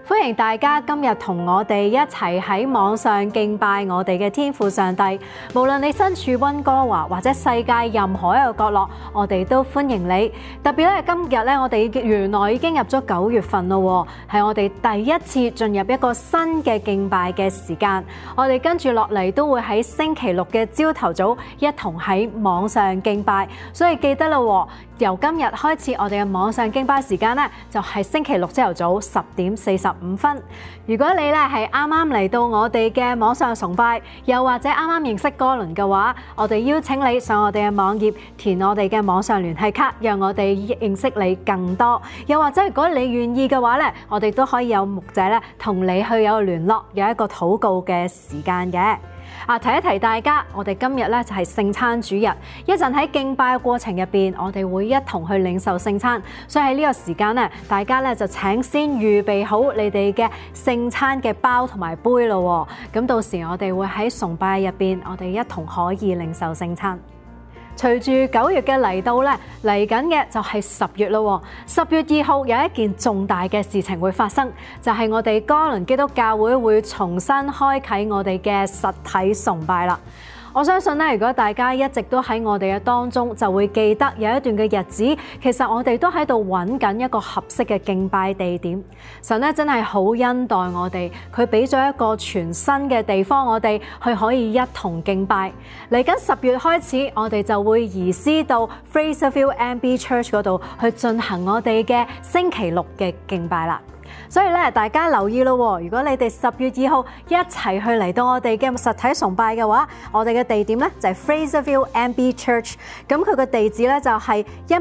歡迎大家今日同我哋一齊喺網上敬拜我哋嘅天父上帝。無論你身處溫哥華或者世界任何一個角落，我哋都歡迎你。特別咧，今日咧我哋原來已經入咗9月份咯，係我哋第一次進入一個新嘅敬拜嘅時間。我哋跟住落嚟都會喺星期六嘅朝頭早一同喺網上敬拜，所以記得啦，由今日開始我哋嘅網上敬拜時間咧就係星期六朝頭早10點45分。如果你咧係啱啱嚟到我哋嘅網上崇拜，又或者啱啱認識哥倫嘅話，我哋邀請你上我哋嘅網頁填我哋嘅網上聯繫卡，讓我哋認識你更多。又或者如果你願意嘅話咧，我哋都可以有牧者咧同你去有聯絡，有一個禱告嘅時間嘅。提一提大家，我哋今日咧就係聖餐主日，一陣喺敬拜嘅過程入邊，我哋會一同去領受聖餐，所以喺呢個時間咧，大家咧就請先預備好你哋嘅聖餐嘅包同埋杯咯。咁到時我哋會喺崇拜入邊，我哋一同可以領受聖餐。隨住9月嘅嚟到咧，嚟緊嘅就係10月咯。10月2號有一件重大嘅事情會發生，就係我哋哥倫基督教會會重新開啟我哋嘅實體崇拜啦。我相信咧，如果大家一直都喺我哋嘅當中，就會記得有一段嘅日子，其實我哋都喺度揾緊一個合適嘅敬拜地點。神咧真係好恩待我哋，佢俾咗一個全新嘅地方，我哋去可以一同敬拜。嚟緊10月開始，我哋就會移師到 Fraserville MB Church 嗰度去進行我哋嘅星期六嘅敬拜啦。所以咧，大家留意咯，如果你哋10月2號一齊去嚟到我哋嘅實體崇拜嘅話，我哋嘅地點咧就係 Fraserville MB Church， 咁佢嘅地址咧就係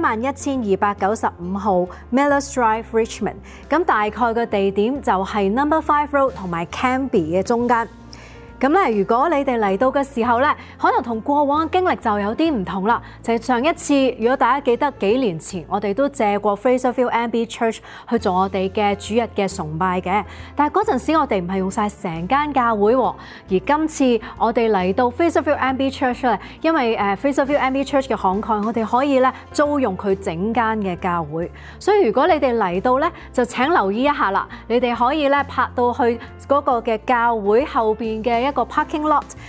11295號 Millers Drive Richmond， 咁大概嘅地點就係 No. 5 Road 同埋 Cambie 嘅中間。咁咧，如果你哋嚟到嘅時候咧，可能同過往嘅經歷就有啲唔同啦。就係上一次，如果大家記得幾年前，我哋都借過 Fraserville MB Church 去做我哋嘅主日嘅崇拜嘅。但係嗰陣時我哋唔係用晒成間教會，而今次我哋嚟到 Fraserville MB Church 咧，因為Fraserville MB Church 嘅慷慨，我哋可以咧租用佢整間嘅教會。所以如果你哋嚟到咧，就請留意一下啦。你哋可以咧拍到去嗰個嘅教會後邊嘅一個 parking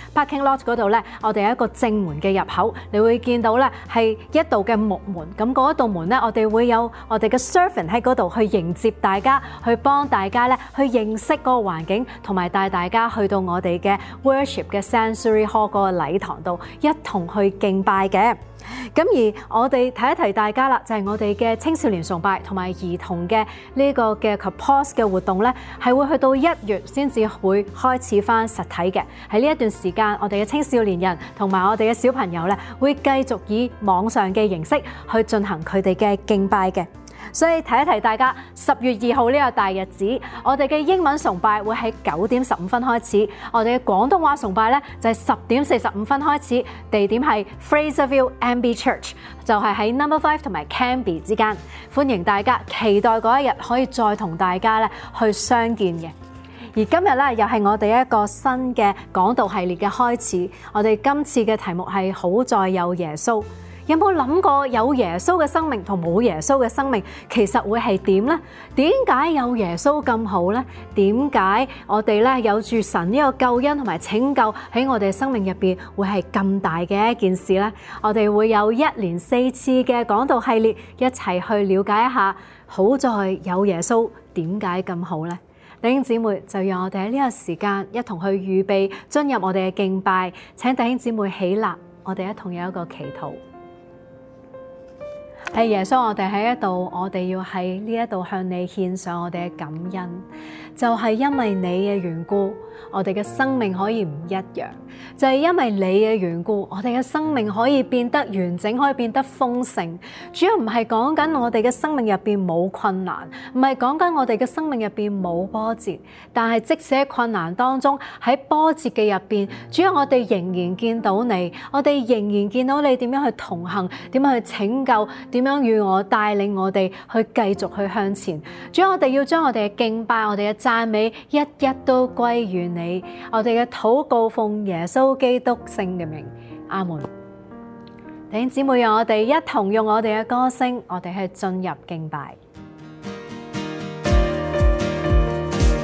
lot 嗰度咧，我哋有一個正門嘅入口，你會見到咧係一道嘅木門。咁嗰一道門咧，我哋會有我哋嘅 servant 喺嗰度去迎接大家，去幫大家咧去認識嗰個環境，同埋帶大家去到我哋嘅 worship 嘅 sensory hall 嗰個禮堂度，一同去敬拜嘅。咁而我哋提一提大家啦，就係我哋嘅青少年崇拜同埋兒童嘅呢個嘅 Kapos 嘅活動咧，係會去到1月先至會開始翻實體嘅。喺呢一段時間，我哋嘅青少年人同埋我哋嘅小朋友咧，會繼續以網上嘅形式去進行佢哋嘅敬拜嘅。所以提一提大家，10月2號呢個大日子，我哋嘅英文崇拜會喺9點15分開始，我哋嘅廣東話崇拜咧就係10點45分開始，地點係 Fraserville MB Church， 就係喺 No. 5同埋 Cambie 之間。歡迎大家，期待嗰一日可以再同大家咧去相見嘅。而今日咧又係我哋一個新嘅講道系列嘅開始，我哋今次嘅題目係好在有耶穌。有冇諗過有耶穌嘅生命同冇耶穌嘅生命其實會係點呢？點解有耶穌咁好呢？點解我哋咧有住神呢個救恩同埋拯救喺我哋生命入邊會係咁大嘅一件事呢？我哋會有1連4次嘅講道系列，一齊去了解一下好在有耶穌點解咁好呢？弟兄姊妹，就讓我哋喺呢個時間一同去預備進入我哋嘅敬拜，請弟兄姊妹起立，我哋一同有一個祈禱。係耶穌，我哋喺一度，我哋要喺呢一度向你獻上我哋嘅感恩，就係因為你嘅緣故，我哋嘅生命可以唔一樣，就係因為你嘅緣故，我哋嘅生命可以變得完整，可以變得豐盛。主要唔係講緊我哋嘅生命入邊冇困難，唔係講緊我哋嘅生命入邊冇波折，但係即使喺困難當中，喺波折嘅入邊，主要我哋仍然見到你，我哋仍然見到你點樣去同行，點樣去拯救，點樣與我帶領我哋去繼續去向前。主要我哋要將我哋嘅敬拜，我哋嘅讚美一一都歸於你。我哋嘅禱告奉耶穌基督聖嘅名，阿門。弟兄姊妹，讓我哋一同用我哋嘅歌聲，我哋去進入敬拜。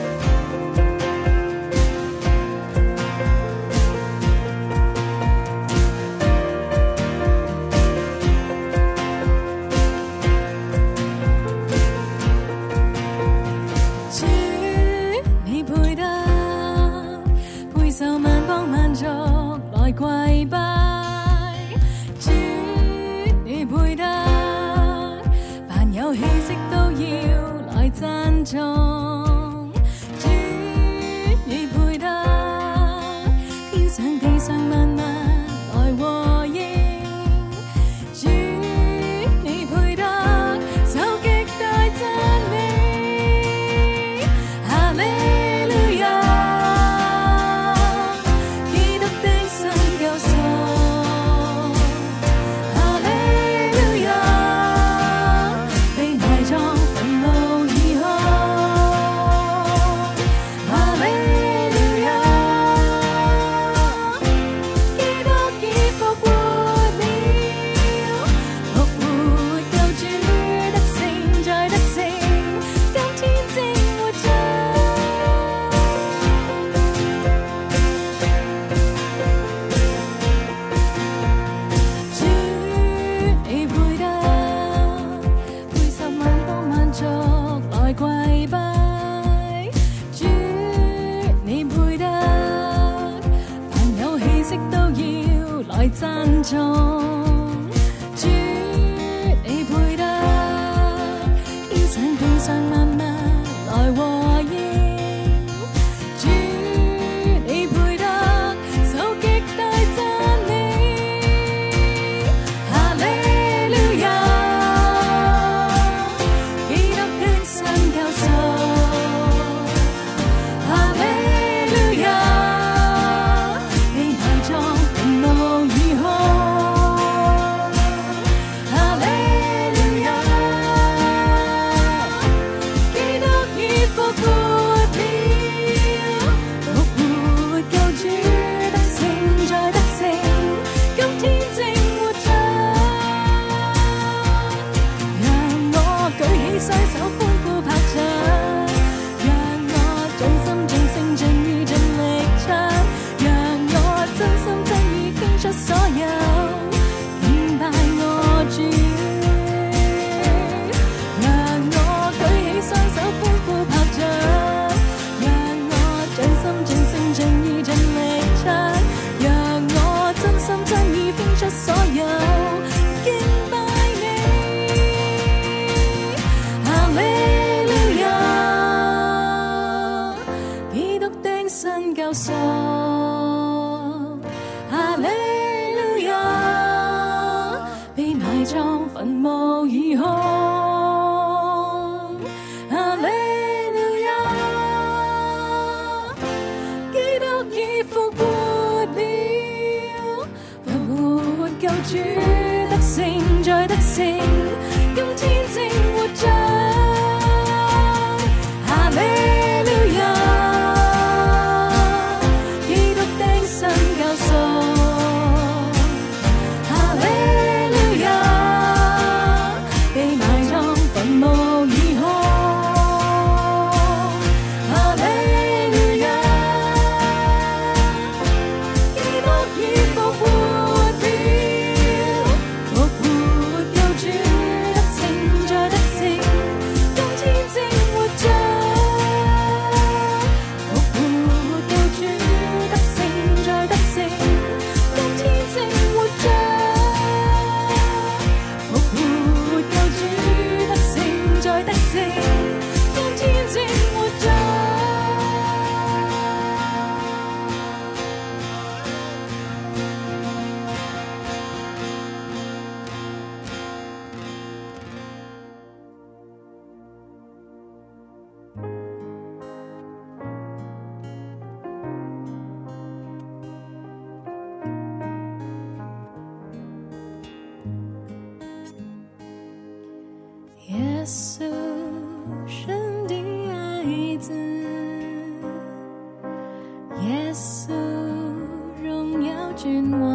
珍重。主，你配得天上地上萬物來和應。主，你配得受極大讚美。哈利路亞，基督的新救贖。哈利路亞，被埋葬墳墓以後。哈利路亞，基督已復活了，復活救主得勝再得勝，今天正活着。主，你配得配十萬多萬族來跪拜。主，你配得凡有氣息都要來讚頌。主，你配得天上地上萬物來和應。主，你配得受極大讚美。哈利路亞，基督的新救贖。哈利路亞，被埋葬墳墓以後。哈利路亞，基督已復活了，復活救主得勝再得勝，今天正活着。讓我舉起雙手歡呼拍掌，讓我盡心盡性盡意盡力唱，讓我真心真意傾出所有，敬拜我主。讓我舉起雙手歡呼拍掌，讓我盡心盡性盡意盡力唱，讓我真心真意傾出所有，敬拜你。哈利路亞，基督的新救贖。哈利路亞，被埋葬墳墓以後。哈利路亞，基督已復活了，復活救主得勝再得勝，今天正活着。哈利路亞，基督的新救贖。哈利路亞，被埋葬墳墓以後。哈利路亞，基督已復活了，復活救主得勝再得勝，今天正活着。復活救主得勝再得勝，今天正活着。復活救主得勝再得勝，今天正活着。耶稣，神的爱子，耶稣，荣耀君王，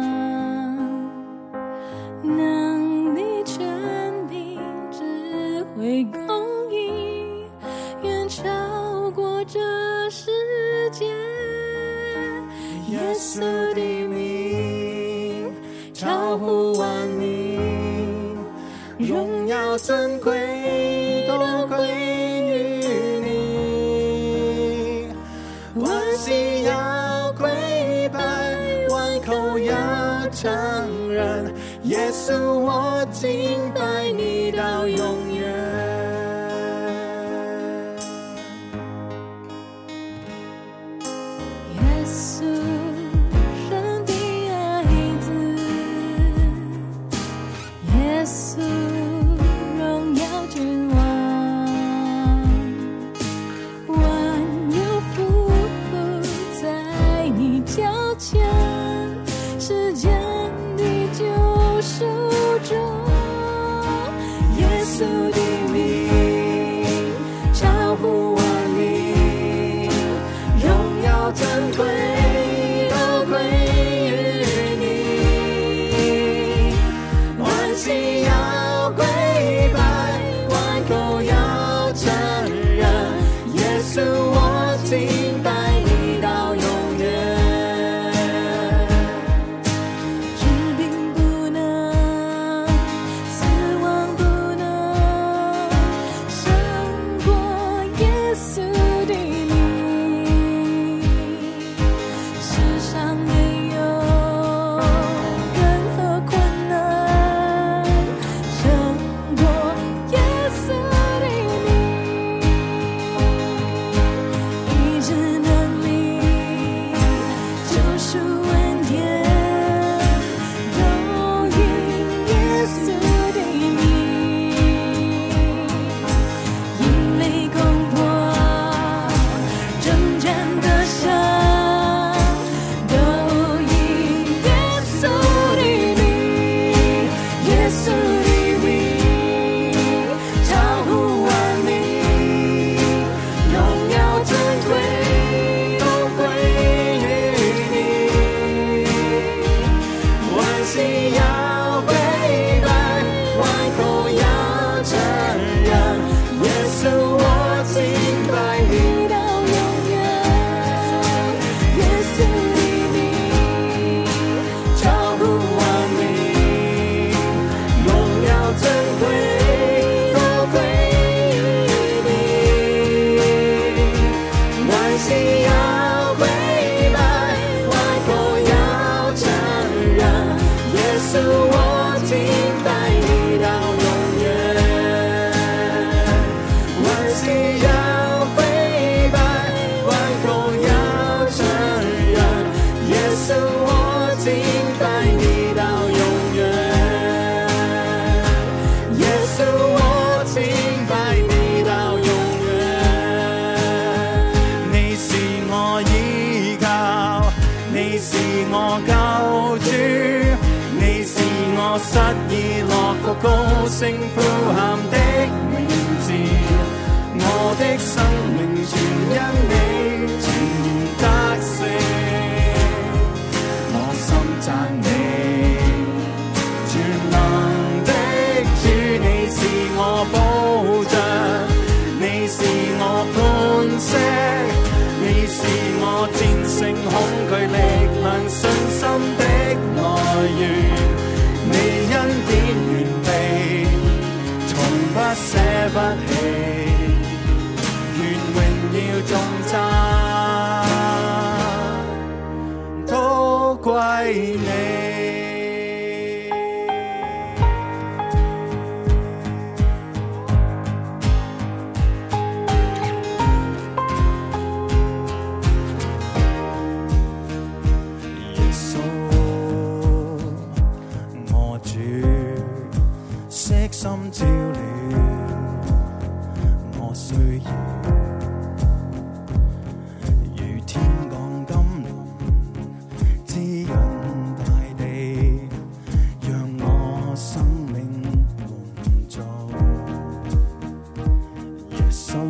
能力、权柄、智慧、公义，远超过这世界。耶稣的名超乎万名，荣耀尊贵都归于你，万心要跪拜，万口要承认，耶稣我敬拜你到永远。 稣的名，世上没有任何困难胜过耶稣的名，医治能力、救赎恩典都因耶稣的名，引雷攻破征战的伤都因耶稣的名，耶稣的名超乎万名，荣耀尊贵都归于你，万心要跪拜，万口要承认，耶稣我敬拜你到永远，耶稣的名超乎万名，荣耀尊贵都归于你，万心要跪拜，万口要承认，耶稣我敬拜你到永远，万心要跪拜，万口要承认，耶稣我敬拜你到永远，耶稣我敬拜你到永远，你是我依靠，你是我救主，你是我失意落伏高聲呼喊的名字，我的生命全因你全然得勝，我心讚你，全能的主，你是我保障，你是我磐石，你是我戰勝恐懼力量信心的來源，你恩典完備，從不捨不棄，願榮耀頌讚都歸你。耶穌，我主，悉心照料我需要，如天降甘霖，滋潤大地，讓我生命滿足。耶穌，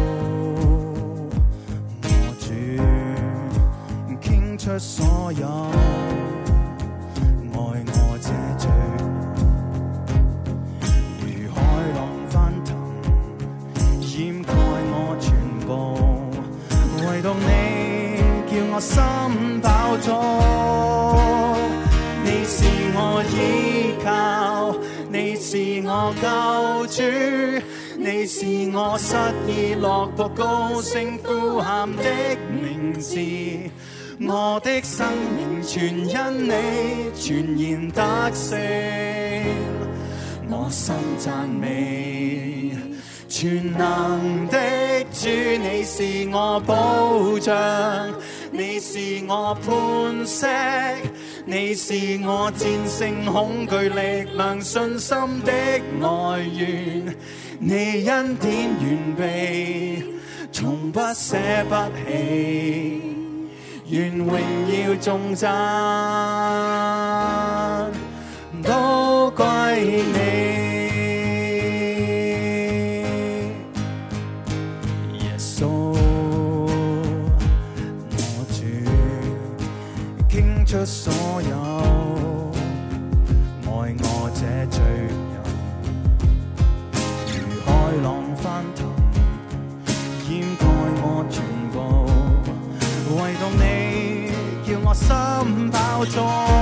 我主，傾出所有愛我這罪人，如海浪翻騰，掩蓋我全部，唯獨你叫我心飽足。你是我依靠，你是我救主，你是我失意落伏高聲呼喊的名字，我的生命全因你全然得勝，我心讚美，全能的主，你是我保障，你是我磐石，你是我戰勝恐懼力量信心的來源，你恩典完備，從不捨不棄，願榮耀頌讚都歸你。耶穌，我主，傾出所有愛我這罪人，如海浪翻騰，掩蓋我全部，唯獨你叫我心飽足。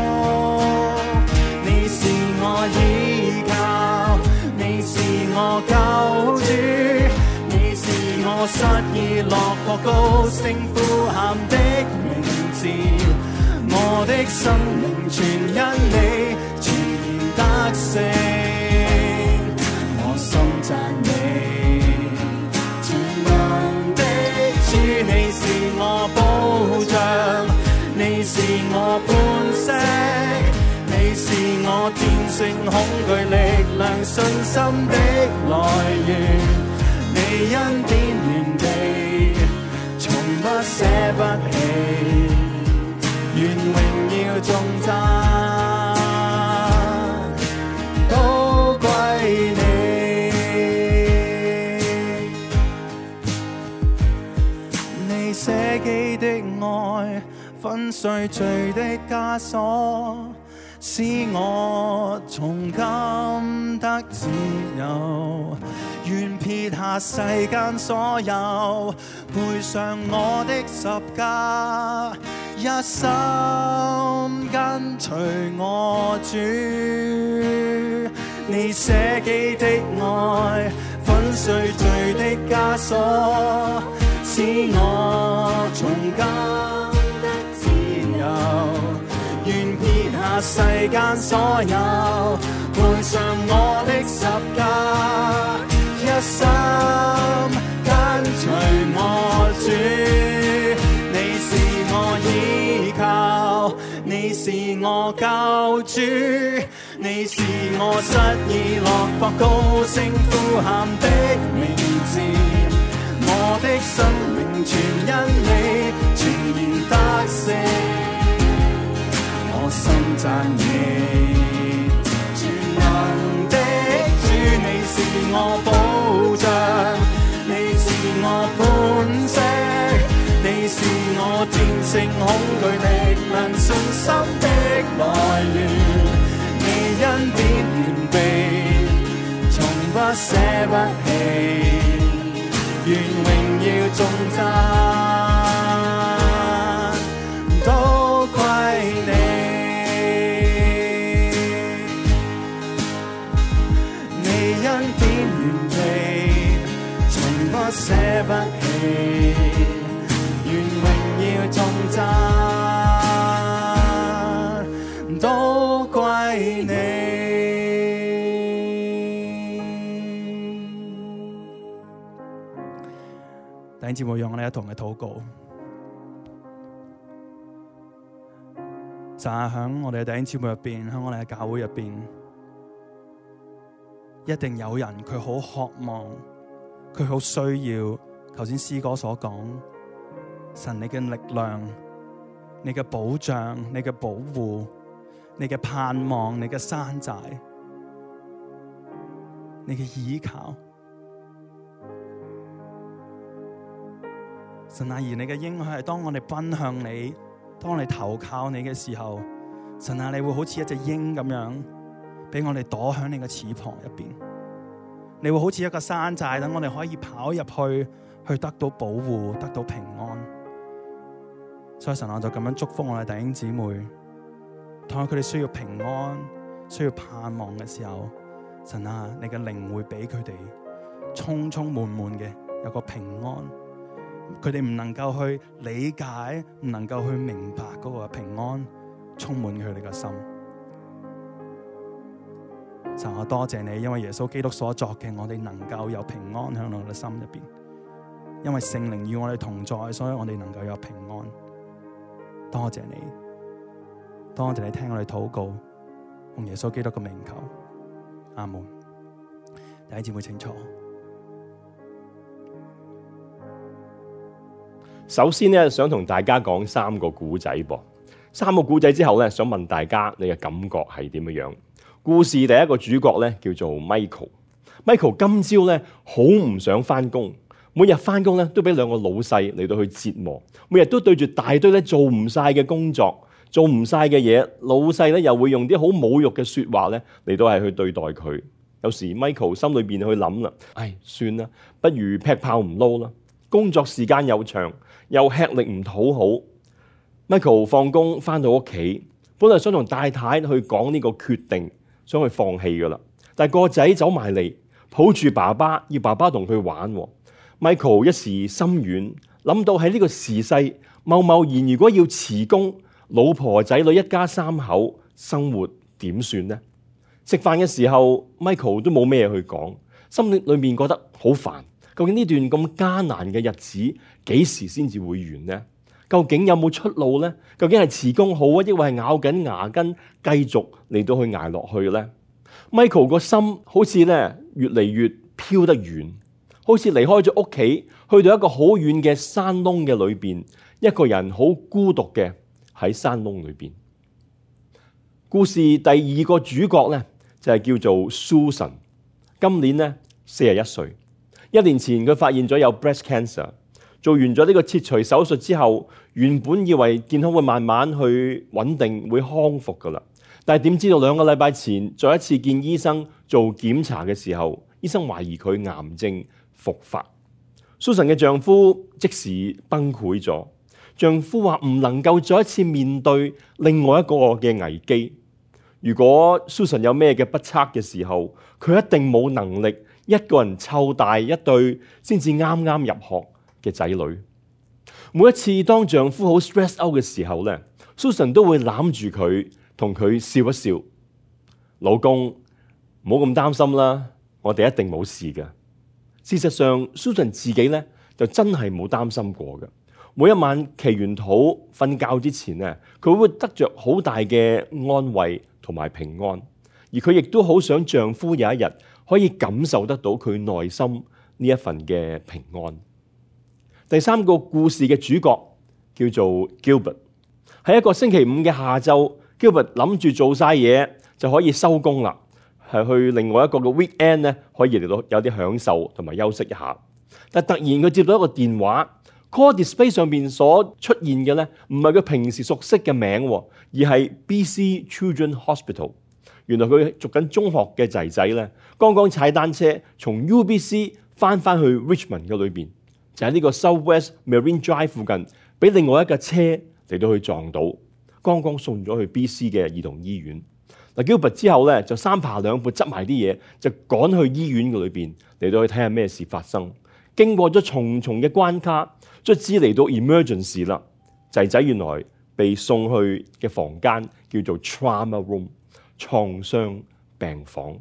你是我依靠，你是我救主，你是我我失意落魄高聲呼喊的名字，我的生命全因你全然得勝。我心讚你，全能的主，你是我保障，你是我磐石，你是我戰勝恐懼力量信心的來源。你恩典原地，從不捨不棄，願榮耀頌讚都歸你。你捨己的愛，粉碎罪的枷鎖，使我從今得自由。願撇下世間所有，背上我的十架，一心跟隨我主。你捨己的愛，粉碎罪的枷鎖，使我從今得自由。願撇下世間所有，背上我的十架，一心跟隨我主。你是我依靠，你是我救主，你是我失意落魄高聲呼喊的名字。我的生命全因你全然得勝。我心讚你，全能的主，你是我保障，你是我磐石，你是我戰勝恐懼力量信心的來源。你恩典完備，從不捨不棄，願榮耀頌讚都歸你。你恩典完備，從不捨不棄，願榮耀頌讚都歸你。弟兄姊妹，讓我哋一同嘅禱告。就係喺我哋嘅弟兄姊妹入邊，喺我哋嘅教會入邊，一定有人佢好渴望，佢好需要。頭先詩歌所講，神你嘅力量、你嘅保障、你嘅保護、你嘅盼望、你嘅山寨、你嘅依靠。神啊，而你嘅應許係當我哋奔向你，當我哋投靠你嘅時候，神啊，你會好似一隻鷹咁樣，俾我哋躲喺你嘅翅膀入邊。你會好似一個山寨，等我哋可以跑入去得到保護，得到平安。所以神啊，就咁樣祝福我哋弟兄姊妹，當佢哋需要平安、需要盼望嘅時候，神啊，你嘅靈會俾佢哋充充滿滿嘅有個平安。佢哋唔能夠去理解，唔能夠去明白嗰個平安充滿佢哋嘅心。神啊，多謝你，因為耶穌基督所作嘅，我哋能夠有平安喺我哋嘅心入邊。因為聖靈與我哋同在，所以我哋能夠有平安。多謝你，多謝你聽我哋禱告，用耶穌基督嘅名求，阿門。弟兄姊妹請坐。 首先咧，想同大家講3個故仔噃。3個故仔之後咧，想問大家你嘅感覺係點樣？故事第一個主角咧叫做 Michael。Michael 今朝咧好唔想翻工，每日翻工咧都俾2個老細嚟到去折磨，每日都對住大堆咧做唔晒嘅工作，做唔晒嘅嘢，老細咧又會用啲好侮辱嘅說話咧嚟到係去對待佢。有時 Michael 心裏邊去諗啦，唉，算啦，不如劈炮唔撈啦。工作時間又長，又吃力唔討好。Michael 放工翻到屋企，本來想同太太去講呢個決定，想去放棄噶啦。但係個仔走埋嚟，抱住爸爸，要爸爸同佢玩。 Michael 一時心軟，諗到喺呢個時勢，貿然如果要辭工，老婆仔女一家三口生活點算呢？食飯嘅時候 ，Michael 都冇咩去講，心裏面覺得好煩。究竟呢段咁艱難嘅日子幾時先至會完呢？究竟有冇出路呢？究竟係辭工好啊，抑或係咬緊牙根繼續嚟到去捱落去呢？ Michael 個心好似咧越嚟越飄得遠，好似離開咗屋企，去到一個好遠嘅山窿嘅裏邊，一個人好孤獨嘅喺山窿裏邊。故事第二個主角咧就係叫做 Susan， 今年咧41歲。1年前佢發現咗有 breast cancer， 做完咗呢個切除手術之後，原本以為健康會慢慢去穩定，會康復噶啦。但係點知道2個禮拜前再一次見醫生做檢查嘅時候，醫生懷疑佢癌症復發。Susan 嘅丈夫即時崩潰咗，丈夫話唔能夠再一次面對另外一個嘅危機。如果 Susan 有咩嘅不測嘅時候，佢一定冇能力一個人湊大一對先至啱啱入學嘅仔女。每一次當丈夫好 stress out 嘅時候咧，Susan 都會攬住佢，同佢笑一笑。老公，唔好咁擔心啦，我哋一定冇事嘅。事實上 Susan 自己咧就真係冇擔心過嘅。每一晚祈完禱瞓覺之前咧，佢會得着好大嘅安慰同埋平安，而佢亦都好想丈夫有一日可以感受得到佢內心呢一份嘅平安。第三個故事嘅主角叫做 Gilbert， 喺一個星期五嘅下晝，Gilbert 諗住做晒嘢就可以收工啦，係去另外一個嘅 weekend 咧，可以嚟到有啲享受同埋休息一下。但突然佢接到一個電話 ，call display 上邊所出現嘅咧，唔係佢平時熟悉嘅名，而係 BC Children Hospital。原來佢讀緊中學嘅仔仔咧，剛剛踩單車從 UBC 翻去 Richmond 嘅裏邊，就喺呢個 Southwest Marine Drive 附近，俾另外一架車嚟到去撞到，剛剛送咗去 BC 嘅兒童醫院。嗱 Gilbert 之後咧就三爬兩步執埋啲嘢，就趕去醫院嘅裏邊嚟到去睇下咩事發生。經過咗重重嘅關卡，卒之嚟到 emergency 啦。仔仔原來被送去嘅房間叫做 trauma room， 創傷病房。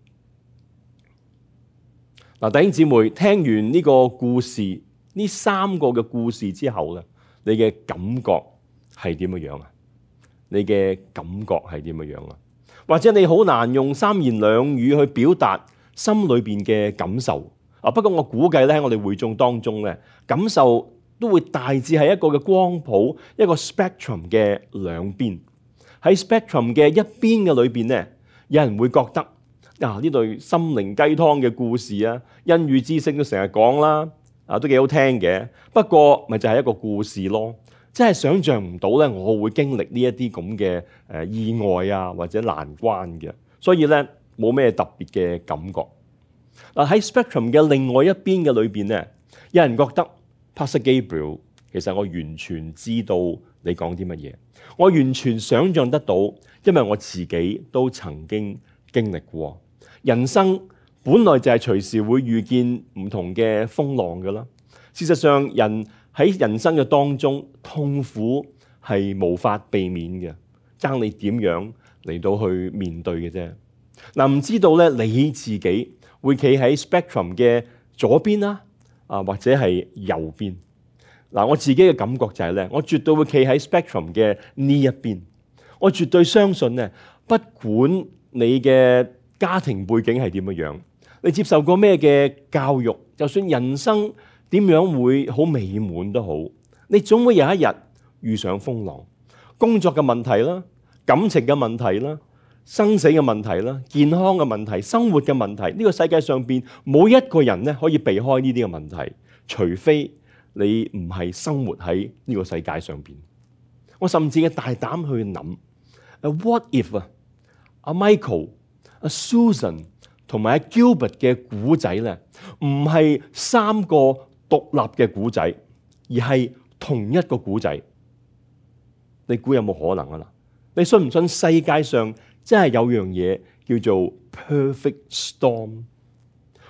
嗱，弟兄姊妹，聽完呢個故事，呢3個嘅故事之後咧，你嘅感覺係點樣樣啊？你嘅感覺係點樣樣啊？或者你好難用3言2語去表達心裏邊嘅感受啊。不過我估計咧，喺我哋會眾當中咧，感受都會大致係一個嘅光譜，一個 spectrum 嘅兩邊。喺 spectrum 嘅一邊嘅裏邊咧，有人會覺得呢對心靈雞湯嘅故事啊，恩語之聲都成日講啦，都幾好聽嘅。不過咪就係一個故事咯。真係想像唔到咧，我會經歷呢一啲咁嘅意外啊，或者難關嘅，所以咧冇咩特別嘅感覺。嗱，喺 spectrum 嘅另外一邊嘅裏邊咧，有人覺得 Pastor Gabriel， 其實我完全知道你講啲乜嘢，我完全想像得到，因為我自己都曾經經歷過。人生本來就係隨時會遇見唔同嘅風浪㗎啦。事實上，人喺人生嘅當中，痛苦係無法避免嘅，爭你點樣嚟到去面對嘅啫。嗱，唔知道咧你自己會企喺 spectrum 嘅左邊啦，或者係右邊。嗱，我自己嘅感覺就係咧，我絕對會企喺 spectrum 嘅呢一邊。我絕對相信咧，不管你嘅家庭背景係點樣，你接受過咩嘅教育，就算人生點樣會好美滿都好，你總會有一日遇上風浪，工作嘅問題啦，感情嘅問題啦，生死嘅問題啦，健康嘅問題，生活嘅問題。呢個世界上邊冇一個人咧可以避開呢啲嘅問題，除非你唔係生活喺呢個世界上邊。我甚至嘅大膽去諗，what if 阿 Michael、阿 Susan 同埋阿 Gilbert 嘅古仔咧，唔係3個獨立嘅古仔，而係同一個古仔，你估有冇可能啊？你信唔信世界上真係有樣嘢叫做 perfect storm？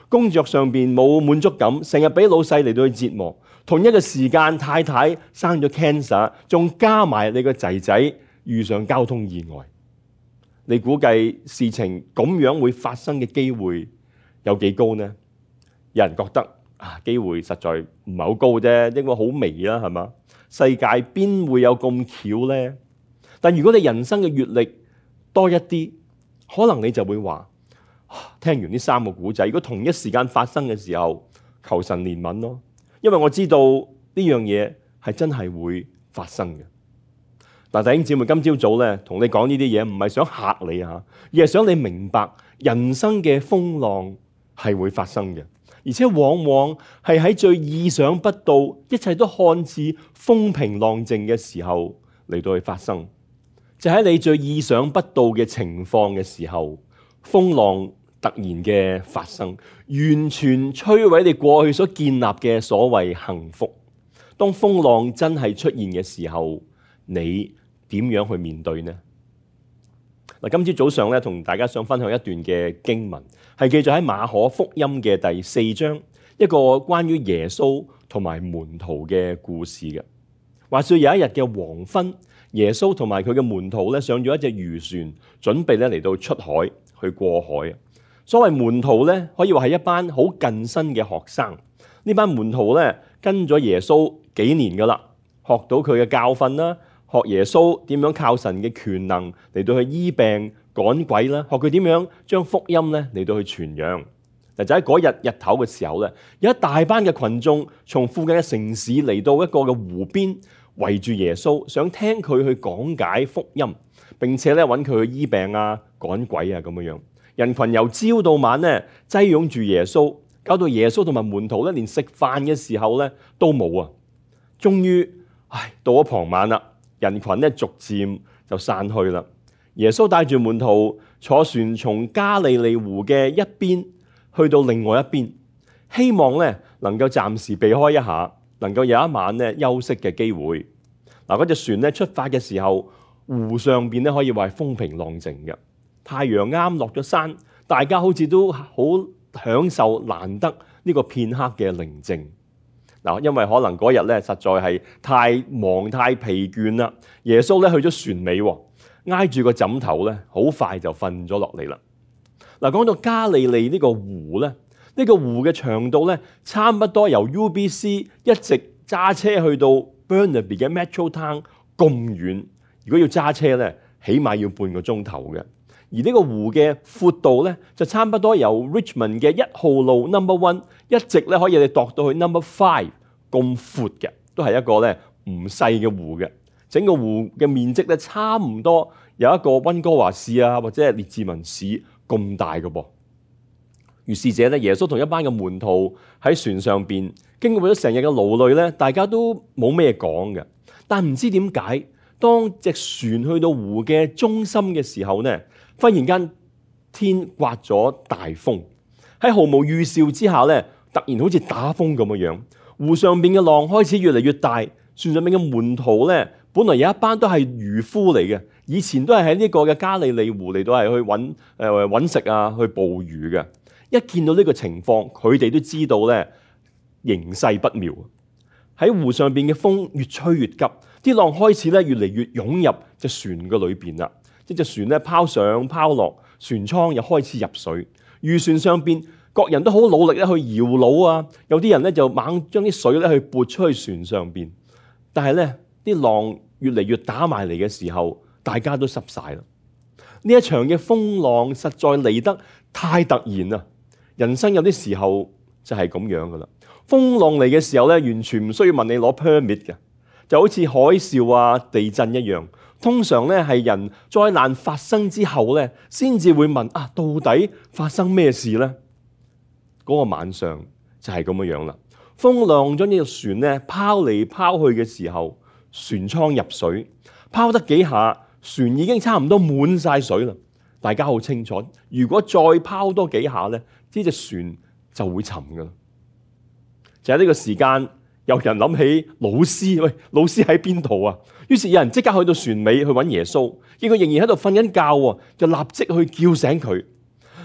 工作上邊冇滿足感，成日俾老細嚟到去折磨。同一個時間，太太生咗 cancer， 仲加埋你個仔仔遇上交通意外。你估計事情咁樣會發生嘅機會有幾高呢？有人覺得機會實在唔係好高啫，應該好微啦，係嘛？世界邊會有咁巧呢？但如果你人生嘅閱歷多一啲，可能你就會話：聽完呢3個古仔，如果同一時間發生嘅時候，求神憐憫咯，因為我知道呢樣嘢係真係會發生嘅。嗱，弟兄姊妹，今朝早咧同你講呢啲嘢，唔係想嚇你嚇，而係想你明白人生嘅風浪係會發生嘅，而且往往係喺最意想不到，一切都看似風平浪靜嘅時候嚟到去發生。就喺你最意想不到嘅情況嘅時候，風浪突然嘅發生，完全摧毀你過去所建立嘅所謂幸福。當風浪真係出現嘅時候，你點樣去面對呢？嗱，今朝早上咧，同大家想分享一段嘅經文，係記載喺馬可福音嘅第4章，一個關於耶穌同埋門徒嘅故事嘅。話說有一日嘅黃昏，耶穌同埋佢嘅門徒咧上咗一隻漁船，準備咧嚟到出海去過海。所謂門徒咧，可以話係一班好近身嘅學生。呢班門徒咧跟咗耶穌幾年噶啦，學到佢嘅教訓啦。學耶穌點樣靠神嘅權能嚟到去醫病趕鬼啦，學佢點樣將福音咧嚟到去傳揚。就喺嗰日日頭嘅時候咧，有一大班嘅群眾從附近嘅城市嚟到一個嘅湖邊，圍住耶穌，想聽佢去講解福音，並且咧揾佢去醫病啊、趕鬼啊咁樣樣。人群由朝到晚咧擠擁住耶穌，搞到耶穌同埋門徒咧連食飯嘅時候咧都冇啊。終於，到咗傍晚啦。人群咧逐漸就散去啦。耶穌帶住門徒坐船從加利利湖嘅一邊去到另外一邊，希望咧能夠暫時避開一下，能夠有一晚咧休息嘅機會。嗱，嗰隻船咧出發嘅時候，湖上邊咧可以話係風平浪靜嘅，太陽啱落咗山，大家好似都好享受難得呢個片刻嘅寧靜。嗱，因為可能嗰日咧實在係太忙太疲倦啦，耶穌咧去咗船尾，挨住個枕頭咧，好快就瞓咗落嚟啦。嗱，講到加利利呢個湖咧，呢個湖嘅長度咧，差唔多由 UBC 一直揸車去到 Burnaby 嘅 Metro Town 咁遠。如果要揸車咧，起碼要半個鐘頭嘅。而呢個湖嘅闊度咧，就差唔多由 Richmond 嘅1號路 No.1 一直咧可以你度到去 No.5 咁闊嘅，都係一個咧唔細嘅湖嘅。整個湖嘅面積咧差唔多有一個溫哥華市啊，或者係列治文市咁大嘅噃。於是者咧，耶穌同一班嘅門徒喺船上邊，經過咗成日嘅勞累咧，大家都冇咩講嘅。但唔知點解，當隻船去到湖嘅中心嘅時候呢，忽然間天刮咗大風，喺毫無預兆之下咧，突然好似打風咁嘅樣。湖上邊嘅浪開始越嚟越大，船上面嘅門徒咧，本來有一班都係漁夫嚟嘅，以前都係喺呢個嘅加利利湖嚟到係去揾食啊，去捕魚嘅。一見到呢個情況，佢哋都知道咧形勢不妙。喺湖上邊嘅風越吹越急，啲浪開始咧越嚟越湧入隻船嘅裏邊啦。即隻船咧拋上拋落，船艙又開始入水。漁船上邊各人都好努力咧去搖櫓啊，有啲人咧就猛將啲水咧去撥出去船上邊。但係咧啲浪越嚟越打埋嚟嘅時候，大家都濕晒啦。呢一場嘅風浪實在嚟得太突然啦！人生有啲時候就係咁樣噶啦。風浪嚟嘅時候咧，完全唔需要問你攞 permit 嘅，就好似海嘯啊、地震一樣。通常咧係人災難發生之後咧，先至會問啊，到底發生咩事咧？嗰個晚上就係咁樣啦。風浪將呢條船咧拋嚟拋去嘅時候，船艙入水，拋得幾下，船已經差唔多滿晒水啦。大家好清楚，如果再拋多幾下咧，呢隻船就會沉噶啦。就喺呢個時間，有人諗起老師，喂，老師喺邊度啊？於是有人即刻去到船尾去揾耶穌，見佢仍然喺度瞓緊覺，就立即去叫醒佢。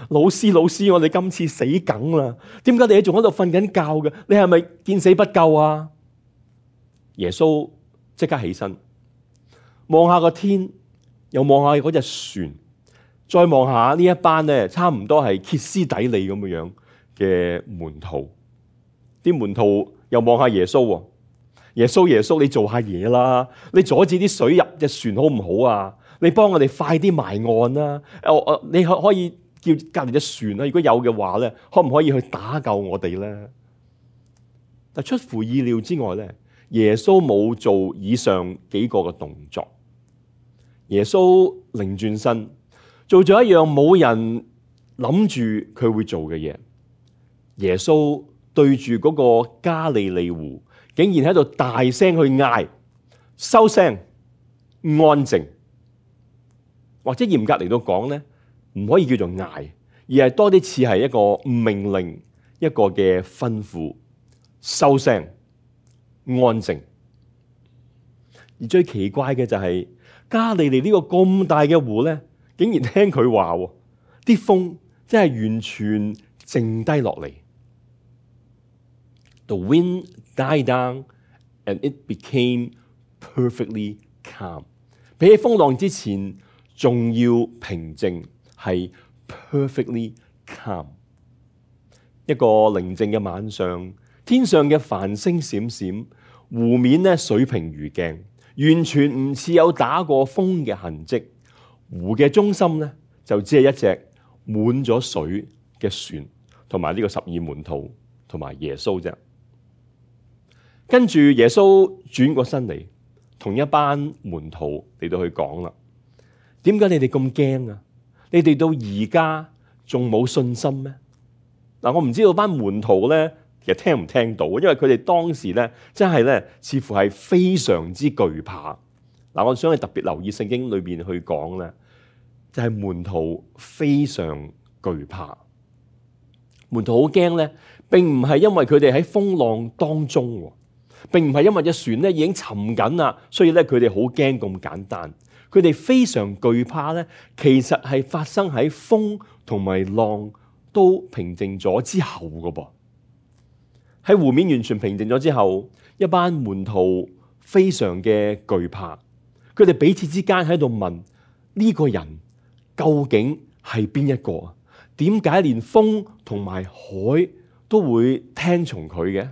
老師，我哋今次死梗啦！點解你仲喺度瞓緊覺嘅？你係咪見死不救啊？耶穌即刻起身，望下個天，又望下嗰隻船，再望下呢一班咧，差唔多係歇斯底里咁樣嘅門徒。啲門徒又望下耶穌喎，耶穌，你做下嘢啦！你阻止啲水入隻船好唔好啊？你幫我哋快啲埋岸啦！你可以叫隔離隻船啦，如果有嘅話咧，可唔可以去打救我哋咧？但出乎意料之外咧，耶穌冇做以上幾個嘅動作。耶穌擰轉身，做咗一樣冇人諗住佢會做嘅嘢。耶穌對住嗰個加利利湖，竟然喺度大聲去嗌：收聲，安靜。或者嚴格嚟到講咧，唔可以叫做嗌，而係多啲似係一個命令，一個嘅吩咐。收聲，安靜。而最奇怪嘅就係加利利呢個咁大嘅湖咧，竟然聽佢話，啲風真係完全靜低落嚟。The wind died down and it became perfectly calm。比起風浪之前仲要平靜，係 perfectly calm。一個寧靜嘅晚上，天上嘅繁星閃閃，湖面咧水平如鏡，完全唔似有打過風嘅痕跡。湖嘅中心咧就只係一隻滿咗水嘅船，同埋呢個12門徒同埋耶穌啫。跟住耶穌轉過身嚟，同一班門徒嚟到去講啦。點解你哋咁驚啊？你哋到而家仲冇信心咩？嗱，我唔知道班門徒咧，其實聽唔聽到，因為佢哋當時咧真係咧，似乎係非常之懼怕。嗱，我想你特別留意聖經裏邊去講咧，就係門徒非常懼怕。門徒好驚咧，並唔係因為佢哋喺風浪當中，並唔係因為隻船咧已經沉緊啦，所以咧佢哋好驚咁簡單。佢哋非常懼怕咧，其實係發生喺風同埋浪都平靜咗之後噶噃。喺湖面完全平靜咗之後，一班門徒非常嘅懼怕，佢哋彼此之間喺度問：呢個人究竟係邊一個啊？點解連風同埋海都會聽從佢嘅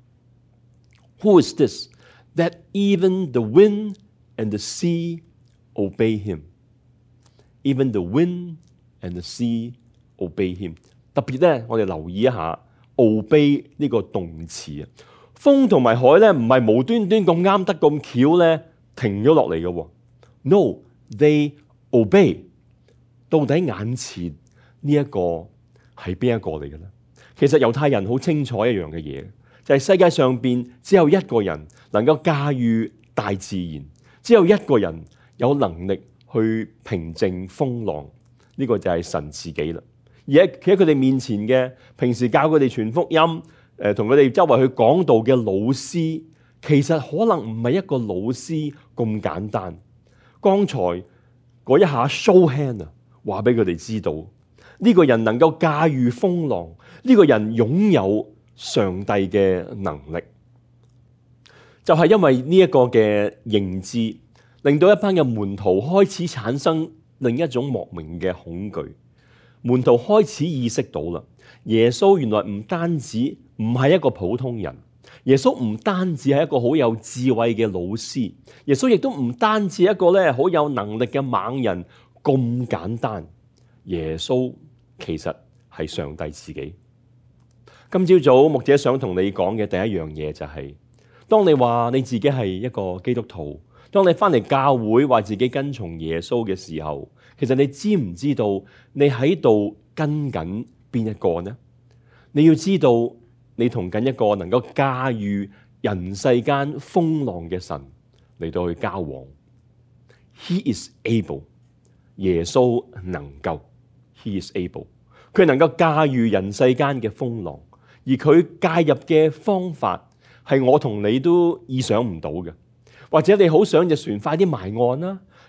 ？Who is this that even the wind and the sea obey him? Even the wind and the sea obey him. 特別咧，我哋留意一下 obey 呢個動詞啊。風同埋海咧，唔係無端端咁啱得咁巧咧停咗落嚟嘅。No, they obey. 到底眼前呢一個係邊一個嚟嘅咧？其實猶太人好清楚一樣嘅嘢，就係世界上邊只有一個人能夠駕馭大自然，只有一個人有能力去平靜風浪，呢個就係神自己啦。而喺企喺佢哋面前嘅，平時教佢哋傳福音，同佢哋周圍去講道嘅老師，其實可能唔係一個老師咁簡單。剛才嗰一下 show hand 啊，話俾佢哋知道，呢個人能夠駕馭風浪，呢個人擁有上帝嘅能力，就係因為呢一個嘅認知，令到一班嘅門徒開始產生另一種莫名嘅恐懼。門徒開始意識到啦，耶穌原來唔單止唔係一個普通人，耶穌唔單止係一個好有智慧嘅老師，耶穌亦都唔單止一個咧好有能力嘅猛人咁簡單。耶穌其實係上帝自己。今朝早牧者想同你講嘅第一樣嘢就係，當你話你自己係一個基督徒，當你翻嚟教會話自己跟從耶穌嘅時候，其實你知唔知道你喺度跟緊邊一個呢？你要知道你同緊一個能夠駕馭人世間風浪嘅神嚟到去交往。He is able， 耶穌能夠 ，He is able， 佢能夠駕馭人世間嘅風浪，而佢介入嘅方法係我同你都意想唔到嘅。或者你好想隻船快啲埋岸啦，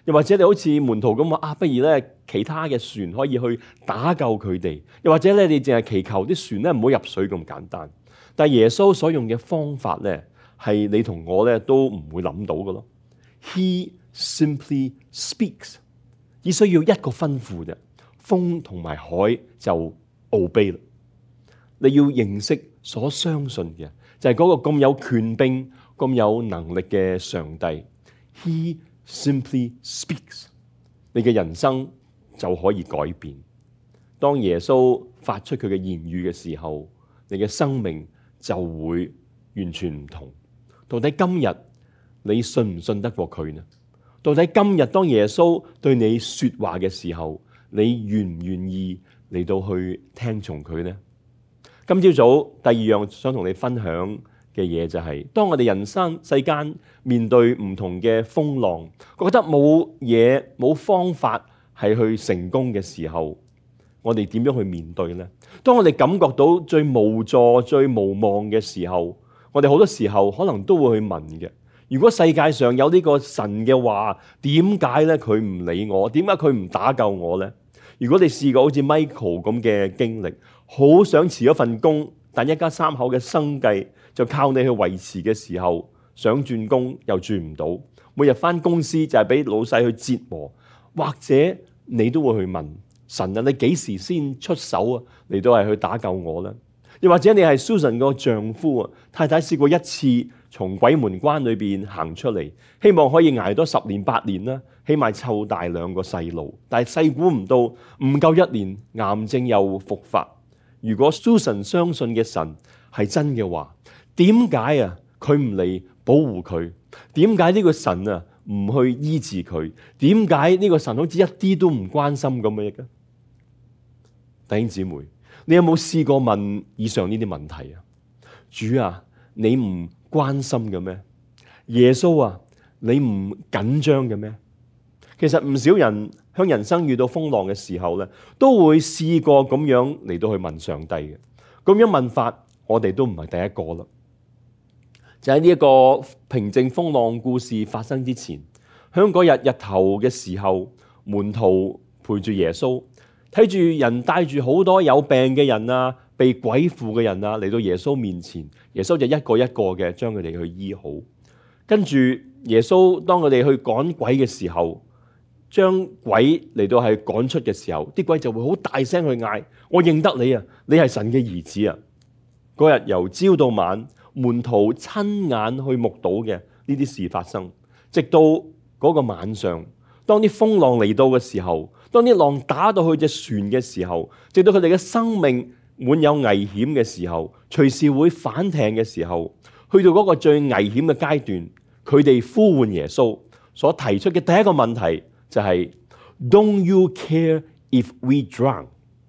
又或者你好似門徒咁話不如咧其他嘅船可以去打救佢哋，又或者咧你淨係祈求啲船咧唔好入水咁簡單。但係耶穌所用嘅方法咧，係你同我咧都唔會諗到嘅咯。He simply speaks， 只需要一個吩咐啫，風同埋海就 obey 啦。你要認識所相信嘅就係嗰個咁有權柄、咁有能力嘅上帝。He simply speaks， 你嘅人生就可以改變。當耶穌發出佢嘅言語嘅時候，你嘅生命就會完全唔同。到底今日你信唔信得過佢呢？到底今日當耶穌對你說話嘅時候，你願唔願意嚟到去聽從佢呢？今朝早第二樣想同你分享嘅嘢就係，當我哋人生世間面對唔同嘅風浪，覺得冇嘢冇方法係去成功嘅時候，我哋點樣去面對呢？當我哋感覺到最無助、最無望嘅時候，我哋好多時候可能都會去問嘅：如果世界上有呢個神嘅話，點解咧佢唔理我？點解佢唔打救我呢？如果你試過好似 Michael 咁嘅經歷，好想辭咗份工，但一家三口嘅生計就靠你去維持嘅時候，想轉工又轉唔到，每日返公司就係俾老細去折磨，或者你都會去問神啊，你幾時先出手啊？嚟到係去打救我呢？又或者你係 Susan 個丈夫啊，太太試過一次從鬼門關裏邊行出嚟，希望可以捱多10年8年啦，起碼湊大2個細路，但係細估唔到唔夠1年，癌症又復發。如果 Susan 相信嘅神係真嘅話，點解啊佢唔嚟保護佢？點解呢個神啊唔去醫治佢？點解呢個神好似一啲都唔關心咁嘅嘅？弟兄姊妹，你有冇試過問以上呢啲問題啊？主啊，你唔關心嘅咩？耶穌啊，你唔緊張嘅咩？其實唔少人向人生遇到風浪嘅時候咧，都會試過咁樣嚟到去問上帝嘅。咁樣問法，我哋都唔係第一個啦。就喺呢一個平靜風浪故事發生之前，喺嗰日日頭嘅時候，門徒陪住耶穌，睇住人帶住好多有病嘅人啊、被鬼附嘅人啊嚟到耶穌面前，耶穌就一個一個嘅將佢哋去醫好。跟住耶穌當佢哋去趕鬼嘅時候，將鬼嚟到係趕出嘅時候，啲鬼就會好大聲去嗌：我認得你啊，你係神嘅兒子啊！嗰日由朝到晚，門徒親眼去目睹嘅呢啲事發生，直到嗰個晚上，當啲風浪嚟到嘅時候，當啲浪打到去隻船嘅時候，直到佢哋嘅生命滿有危險嘅時候，隨時會反艇嘅時候，去到嗰個最危險嘅階段，佢哋呼喚耶穌所提出嘅第一個問題就係 Don't you care if we drown?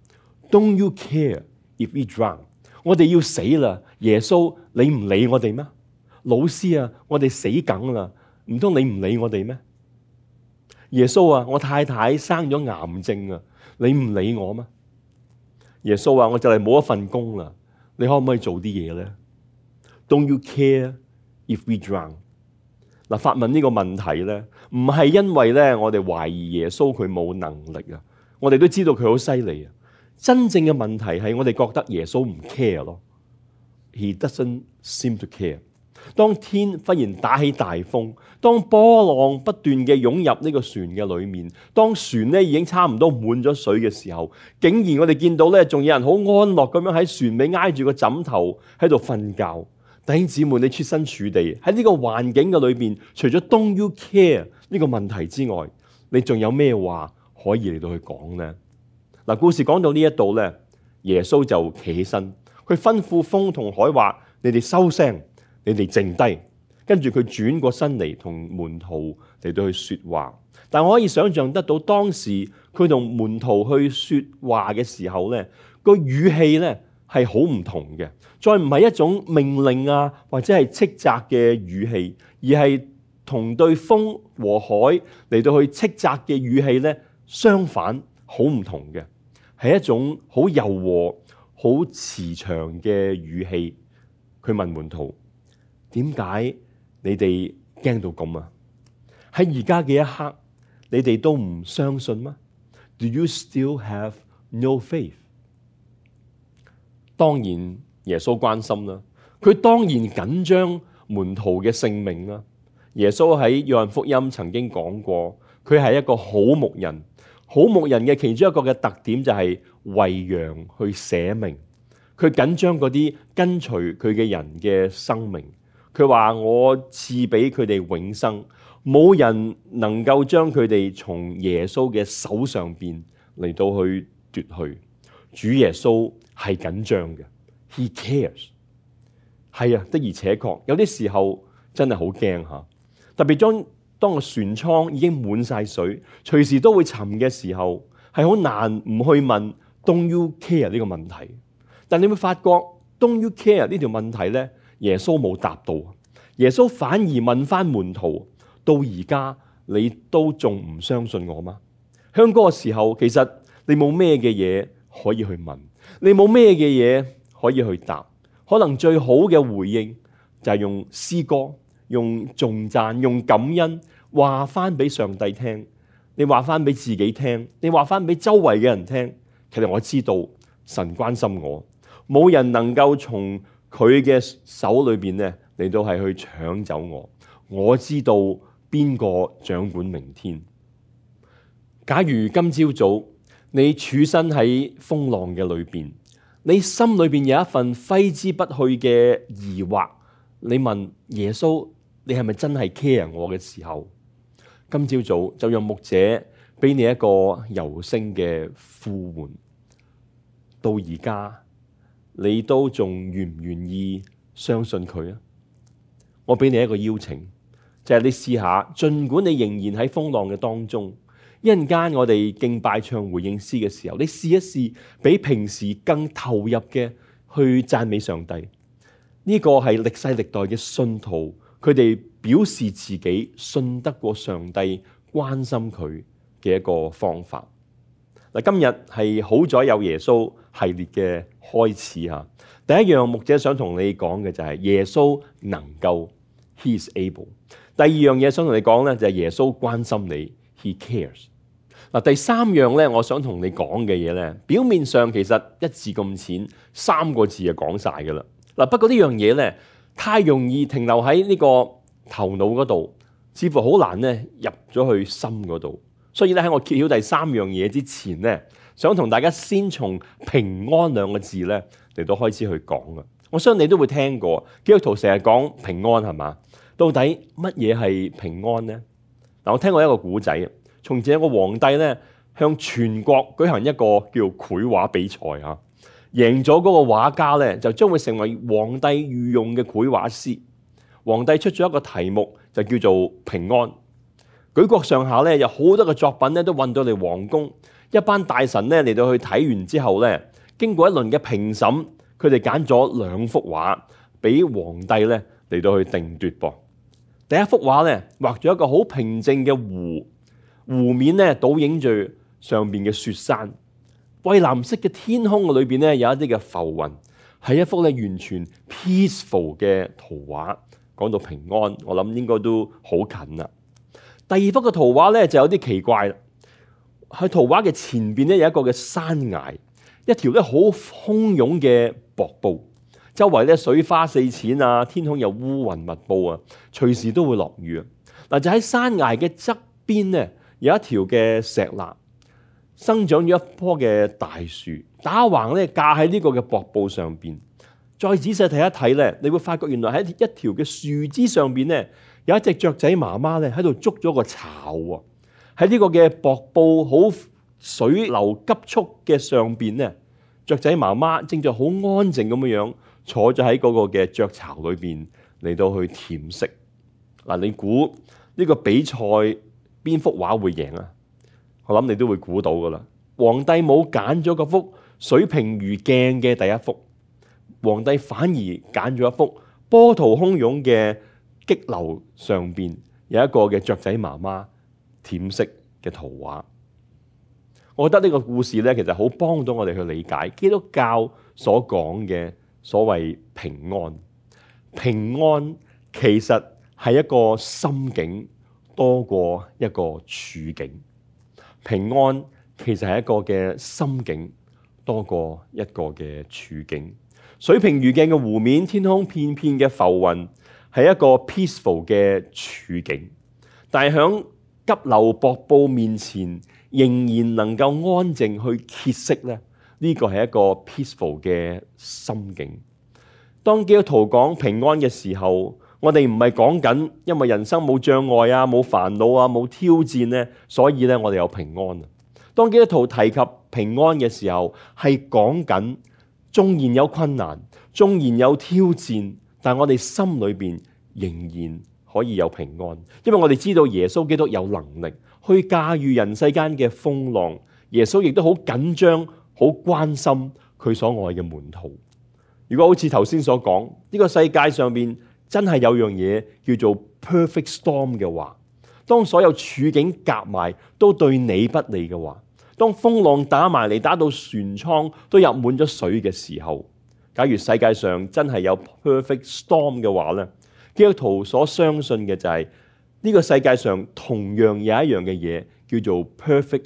Don't you care if we drown? 我哋要死啦，耶穌你唔理我哋咩？老師啊，我哋死梗啦，唔通你唔理我哋咩？耶穌啊，我太太生咗癌症啊，你唔理我咩？耶穌啊，我就嚟冇一份工啦，你可唔可以做啲嘢咧？ Don't you care if we drown？ 嗱，發問呢個問題咧，唔係因為咧我哋懷疑耶穌佢冇能力啊，我哋都知道佢好犀利啊。真正嘅問題係我哋覺得耶穌唔 care 咯。He doesn't seem to care。當天忽然打起大風，當波浪不斷嘅湧入呢個船嘅裏面，當船咧已經差唔多滿咗水嘅時候，竟然我哋見到咧，仲有人好安樂咁樣喺船尾挨住個枕頭喺度瞓覺。弟兄姊妹，你設身處地喺呢個環境嘅裏邊，除咗 Don't you care 呢個問題之外，你仲有咩話可以嚟到去講呢？嗱，故事講到呢一度咧，耶穌就企起身，佢吩咐風同海話：你哋收聲，你哋靜低。跟住佢轉過身嚟同門徒嚟到去說話。但我可以想象得到當時佢同門徒去說話嘅時候咧，個語氣咧係好唔同嘅，再唔係一種命令啊或者係斥責嘅語氣，而係同對風和海嚟到去斥責嘅語氣咧相反，好唔同嘅，係一種好柔和、好慈祥嘅語氣。佢問門徒：點解你哋驚到咁啊？喺而家嘅一刻， 你哋都唔相信嗎？ Do you still have no faith？ 當然耶穌關心啦，佢當然緊張門徒嘅性命啦。耶穌喺約翰福音曾經講過，佢係一個好牧人。好牧人嘅其中一個嘅特點就係為羊去捨命。佢緊張嗰啲跟隨佢嘅人嘅生命。佢話：我賜俾佢哋永生，冇人能夠將佢哋從耶穌嘅手上邊嚟到去奪去。主耶穌係緊張嘅 ，He cares。係啊，的而且確有啲時候真係好驚嚇，特別當個船艙已經滿晒水，隨時都會沉嘅時候，係好難唔去問 Don't you care 呢個問題。但你會發覺 Don't you care 呢條問題咧，耶穌冇答到，耶穌反而問翻門徒：到而家你都仲唔相信我嗎？喺嗰個時候，其實你冇咩嘅嘢可以去問，你冇咩嘅嘢可以去答。可能最好嘅回應就係用詩歌、用頌讚、用感恩話翻俾上帝聽，你話翻俾自己聽，你話翻俾周圍嘅人聽。其實我知道神關心我，冇人能夠從佢嘅手裏邊咧嚟到係去搶走我。我知道邊個掌管明天。假如今朝早你處身喺風浪嘅裏邊，你心裏邊有一份揮之不去嘅疑惑，你問耶穌：你係咪真係 care 我嘅時候？今朝早就讓牧者俾你一個柔聲嘅呼喚。到而家你都仲願唔願意相信佢啊？我俾你一個邀請，就係你試下，儘管你仍然喺風浪嘅當中，一陣間我哋敬拜唱回應詩嘅時候，你試一試比平時更投入嘅去讚美上帝。呢個係歷世歷代嘅信徒，佢哋表示自己信得過上帝，關心佢嘅一個方法。嗱，今日係好咗有耶穌系列嘅開始嚇。第一樣牧者想同你講嘅就係耶穌能夠 ，He is able。第二樣嘢想同你講咧就係耶穌關心你 ，He cares。嗱，第三樣咧，我想同你講嘅嘢咧，表面上其實一字咁淺，3個字就講晒㗎啦。嗱，不過呢樣嘢咧太容易停留喺呢個頭腦嗰度，似乎好難咧入咗去心嗰度。所以咧喺我揭曉第3樣嘢之前咧，想同大家先從平安2個字咧嚟到開始去講啊。我相信你都會聽過，基督徒成日講平安係嘛？到底乜嘢係平安呢？嗱，我聽過一個古仔，從前有個皇帝咧向全國舉行一個叫繪畫比賽嚇，贏咗嗰個畫家咧就將會成為皇帝御用嘅繪畫師。皇帝出咗一個題目就叫做平安。舉國上下咧有好多嘅作品咧都運到嚟皇宮，一班大臣咧嚟到去睇完之後咧，經過一輪嘅評審，佢哋揀咗2幅畫俾皇帝咧嚟到去定奪噃。第一幅畫咧畫咗一個好平靜嘅湖，湖面咧倒映住上邊嘅雪山，蔚藍色嘅天空嘅裏邊咧有一啲嘅浮雲，係一幅咧完全 peaceful 嘅圖畫。講到平安，我諗應該都好近啦。第二幅嘅圖畫咧就有啲奇怪啦，喺圖畫嘅前邊咧有一個嘅山崖，一條咧好洶湧嘅瀑布，周圍咧水花四濺啊，天空又烏雲密布啊，隨時都會落雨啊。嗱，就喺山崖嘅側邊咧有一條嘅石罅，生長咗一棵嘅大樹，打橫咧架喺呢個嘅瀑布上邊。再仔細睇一睇咧，你會發覺原來喺一條嘅樹枝上邊咧，有一隻雀仔媽媽咧喺度築咗個巢喎。喺呢個嘅瀑布好水流急速嘅上邊咧，雀仔媽媽正在好安靜咁樣坐咗喺嗰個嘅雀巢裏邊嚟到去舔食。嗱，你估呢個比賽邊幅畫會贏啊？我諗你都會估到噶啦。皇帝冇揀咗嗰幅水平如鏡嘅第一幅。皇帝反而揀咗一幅波濤洶湧嘅激流上邊有一個嘅雀仔媽媽舔色嘅圖畫。我覺得呢個故事咧，其實好幫到我哋去理解基督教所講嘅所謂平安。平安其實係一個心境多過一個處境，平安其實係一個嘅心境多過一個嘅處境。水平如鏡嘅湖面，天空片片嘅浮雲，係一個 peaceful 嘅處境。但係響急流瀑布面前，仍然能夠安靜去歇息咧，呢個係一個 peaceful 嘅心境。當基督徒講平安嘅時候，我哋唔係講緊因為人生冇障礙啊、冇煩惱啊、冇挑戰咧，所以咧我哋有平安。當基督徒提及平安嘅時候，係講緊縱然有困難、縱然有挑戰，但我哋心裏邊仍然可以有平安，因為我哋知道耶穌基督有能力去駕馭人世間嘅風浪。耶穌亦都好緊張、好關心佢所愛嘅門徒。如果好似頭先所講，呢個世界上面真係有樣嘢叫做 perfect storm 嘅話，當所有處境夾埋都對你不利嘅話，當風浪打埋嚟，打到船艙都入滿咗水嘅時候，假如世界上真係有 perfect storm 嘅話咧，基督徒所相信嘅就係呢個世界上同樣有一樣嘅嘢叫做 perfect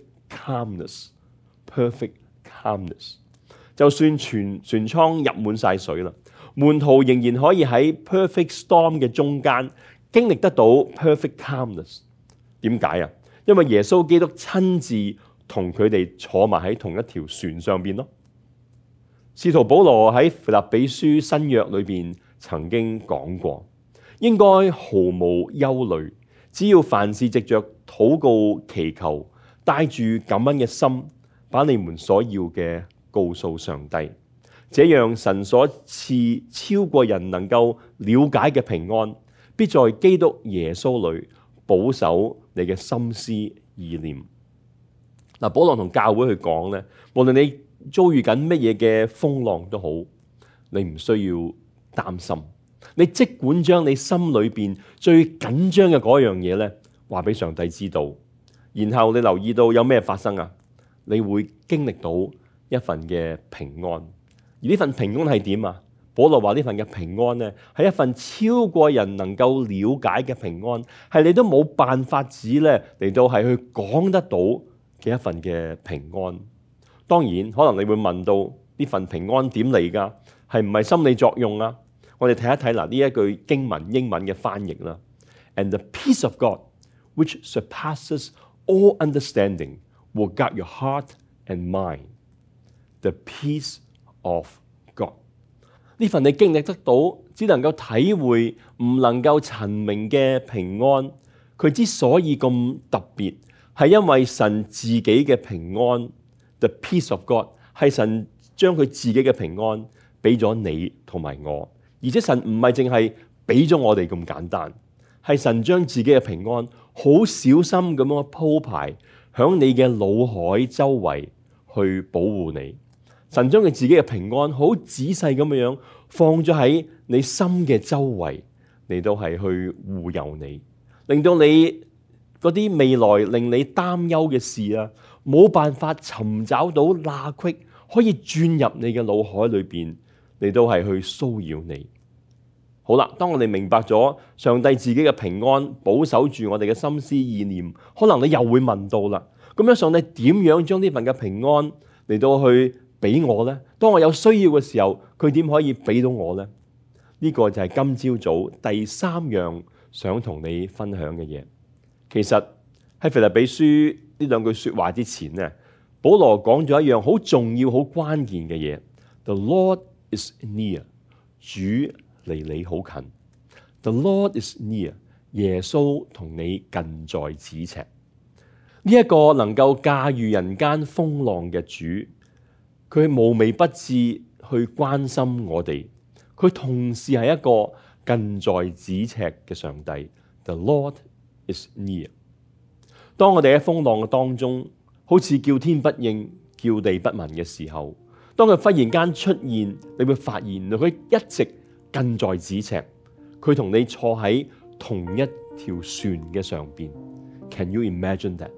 calmness。perfect calmness。就算船艙入滿晒水啦，門徒仍然可以喺 perfect storm 嘅中間經歷得到 perfect calmness。點解啊？因為耶穌基督親自同佢哋坐埋喺同一條船上邊咯。使徒保羅喺腓立比書新約裏邊曾經講過，應該毫無憂慮，只要凡事藉着禱告祈求，帶住感恩嘅心，把你們所要嘅告訴上帝，這樣神所賜超過人能夠了解嘅平安，必在基督耶穌裏保守你嘅心思意念。嗱，保羅同教會去講咧，無論你遭遇緊乜嘢嘅風浪都好，你唔需要擔心。你即管將你心裏邊最緊張嘅嗰樣嘢咧，話俾上帝知道，然後你留意到有咩發生啊？你會經歷到一份嘅平安。而呢份平安係點啊？保羅話呢份嘅平安呢，係一份超過人能夠了解嘅平安，係你都冇辦法子咧嚟到係去講得到嘅一份嘅平安。當然，可能你會問到呢份平安點嚟㗎？係唔係心理作用啊？我哋睇一睇嗱呢一句經文英文嘅翻譯啦。And the peace of God, which surpasses all understanding, will guard your heart and mind.The peace of God， 呢份你經歷得到，只能夠體會，唔能夠陳明嘅平安，佢之所以咁特別，係因為神自己嘅平安。The peace of God 係神將佢自己嘅平安俾咗你同埋我，而且神唔係淨係俾咗我哋咁簡單，係神將自己嘅平安好小心咁樣鋪排響你嘅腦海周圍去保護你。神將佢自己嘅平安好仔細咁樣放咗喺你心嘅周圍，嚟到係去護佑你，令到你嗰啲未來令你擔憂嘅事啊，冇辦法尋找到罅隙，可以轉入你嘅腦海裏邊，嚟到係去騷擾你。好啦，當我哋明白咗上帝自己嘅平安保守住我哋嘅心思意念，可能你又會問到啦，咁樣上帝點樣將呢份嘅平安嚟到去俾我呢？當我有需要嘅時候，佢點可以俾到我呢？呢個就係今朝早第三樣想同你分享嘅嘢。其實喺腓立比書呢兩句說話之前呢，保羅講咗一樣好重要、好關鍵嘅嘢。The Lord is near， 主離你好近。The Lord is near， 耶穌同你近在咫尺。呢一個能夠駕馭人間風浪嘅主，佢無微不至去關心我哋，佢同時係一個近在咫尺嘅上帝。The Lord is near。當我哋喺風浪嘅當中，好似叫天不應、叫地不聞嘅時候，當佢忽然間出現，你會發現佢一直近在咫尺，佢同你坐喺同一條船嘅上邊。Can you imagine that?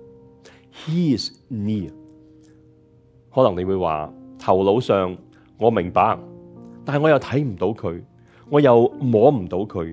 He is near。可能你會話，頭腦上我明白，但係我又睇唔到佢，我又摸唔到佢，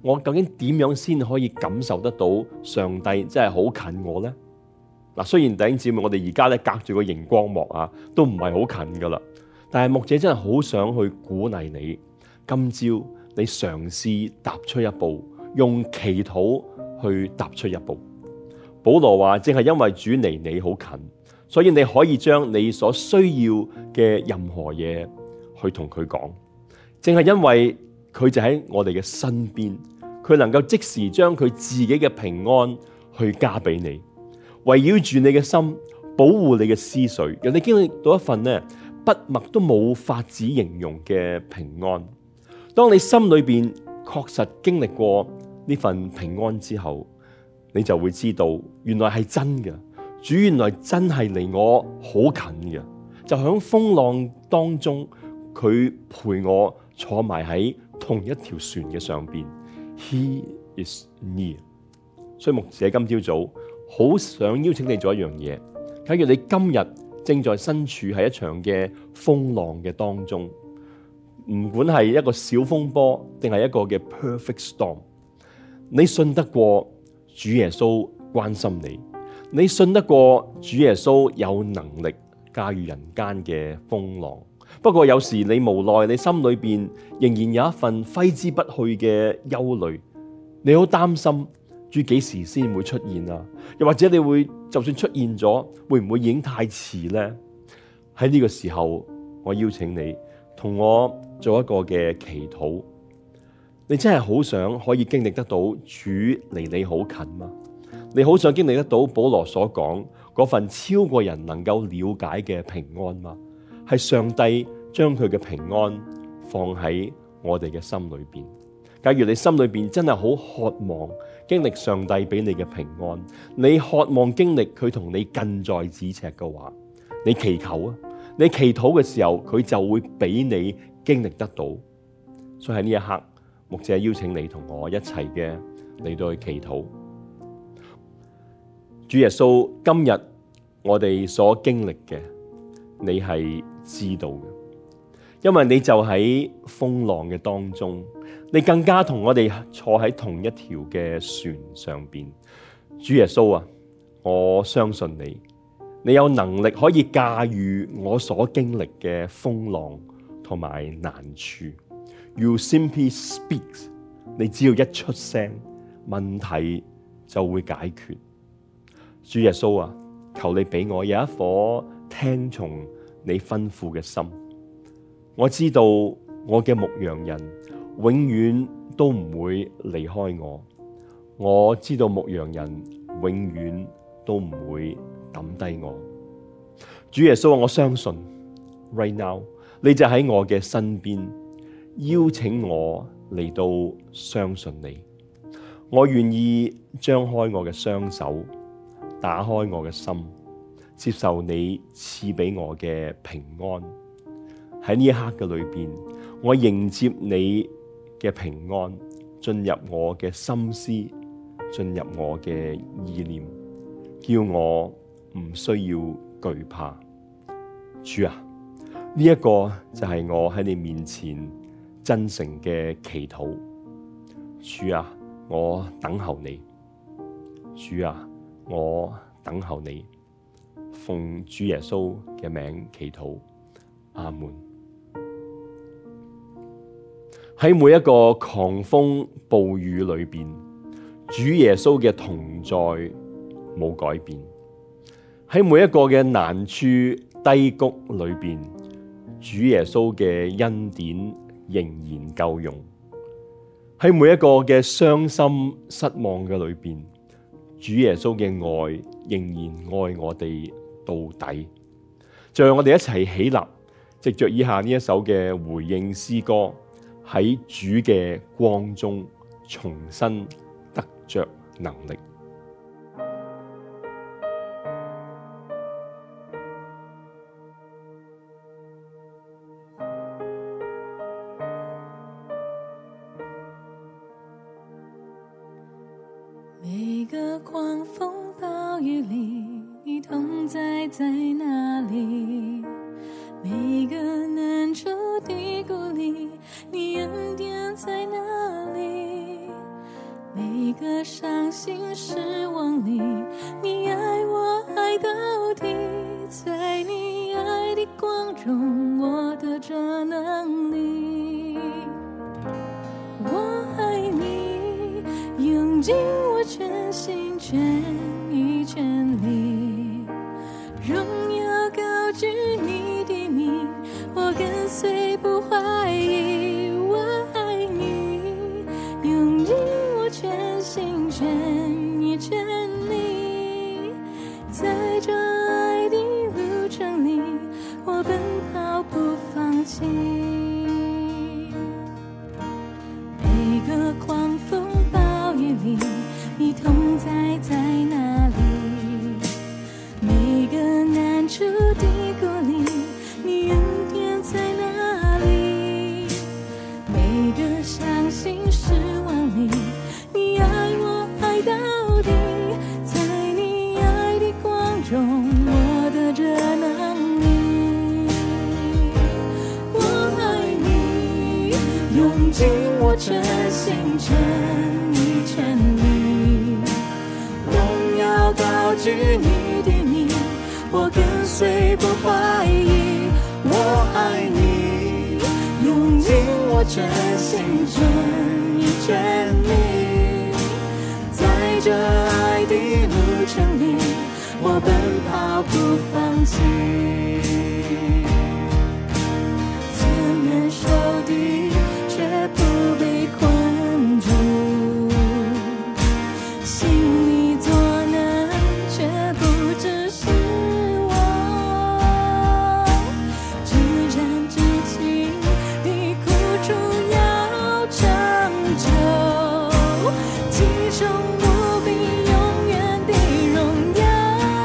我究竟點樣先可以感受得到上帝真係好近我呢？嗱，雖然弟兄姊妹，我哋而家咧隔住個熒光幕啊，都唔係好近噶啦，但係牧者真係好想去鼓勵你，今朝你嘗試踏出一步，用祈禱去踏出一步。保羅話，正係因為主離你好近，所以你可以將你所需要嘅任何嘢去同佢講。正係因為佢就喺我哋嘅身邊，佢能夠即時將佢自己嘅平安去加俾你，圍繞住你嘅心，保護你嘅思緒，讓你經歷到一份呢筆墨都冇法子形容嘅平安。當你心裏邊確實經歷過呢份平安之後，你就會知道原來係真嘅，主原來真係離我好近嘅，就響風浪當中，佢陪我坐埋喺同一條船嘅上邊。He is near。所以牧者今朝早好想邀請你做一樣嘢，假如你今日正在身處喺一場嘅風浪嘅當中，唔管係一個小風波定係一個嘅 perfect storm， 你信得過主耶穌關心你，你信得過主耶穌有能力駕馭人間嘅風浪。不過有時你無奈，你心裏邊仍然有一份揮之不去嘅憂慮，你好擔心主幾時先會出現啊？又或者你會就算出現咗，會唔會已經太遲呢？喺呢個時候，我邀請你同我做一個嘅祈禱。你真係好想可以經歷得到主離你好近嗎？你好想經歷得到保羅所講嗰份超過人能夠了解嘅平安嗎？係上帝將佢嘅平安放喺我哋嘅心裏邊。假如你心裏邊真係好渴望經歷上帝俾你嘅平安，你渴望經歷佢同你近在咫尺嘅話，你祈求啊！你祈禱嘅時候，佢就會俾你經歷得到。所以喺呢一刻，牧者邀請你同我一齊嘅嚟到去祈禱。主耶穌，今日我哋所經歷嘅，你係知道嘅，因為你就喺風浪嘅當中，你更加同我哋坐喺同一條嘅船上邊。主耶穌啊，我相信你，你有能力可以駕馭我所經歷嘅風浪同埋難處。You simply speak， 你只要一出聲，問題就會解決。主耶穌啊，求你俾我有一顆聽從你吩咐嘅心。我知道我嘅牧羊人永遠都唔會離開我，我知道牧羊人永遠都唔會抌低我。主耶穌啊，我相信 right now 你就喺我嘅身邊，邀請我嚟到相信你。我願意張開我嘅雙手，打開我嘅心，接受你賜俾我嘅平安。喺呢一刻嘅裏邊，我迎接你嘅平安進入我嘅心思，進入我嘅意念，叫我唔需要懼怕。主啊，呢一個就係我喺你面前真誠嘅祈禱。主啊，我等候你。主啊，我等候你。奉主耶穌嘅名祈禱，阿門。喺每一個狂風暴雨裏邊，主耶穌嘅同在冇改變。喺每一個嘅難處低谷裏邊，主耶穌嘅恩典仍然夠用。喺每一個嘅傷心失望嘅裏邊，主耶穌嘅愛仍然愛我哋到底。就讓我哋一齊起立，藉着以下呢一首嘅回應詩歌，喺主嘅光中重新得着能力。 每个狂风暴雨里，你同在在哪里？每个难处低谷里，你恩典在哪里？ 个伤心失望里，你爱我爱到底，在你爱的光中，我得着能力。我爱你，用尽我全心全意全力，荣耀高举你的名，我跟随不怀疑。我爱你，用尽我全心全意全力，在这爱的路程里，我奔跑不放弃。每个狂风暴雨里，你同在在哪里？每个难处的鼓励，你恩典在哪里？每个伤心失望里，你爱我爱到底，在你爱的光中，我得着能力。我爱你，用尽我全心全意全力，荣耀高举你的名，我跟随不怀疑。我爱你，用尽我全心全意全力，在这爱的路程里，我奔跑不放弃。四面受敌，却不被困住，心里作难，却不致失望，至战至情的苦楚要长久，其中无比永远的荣耀。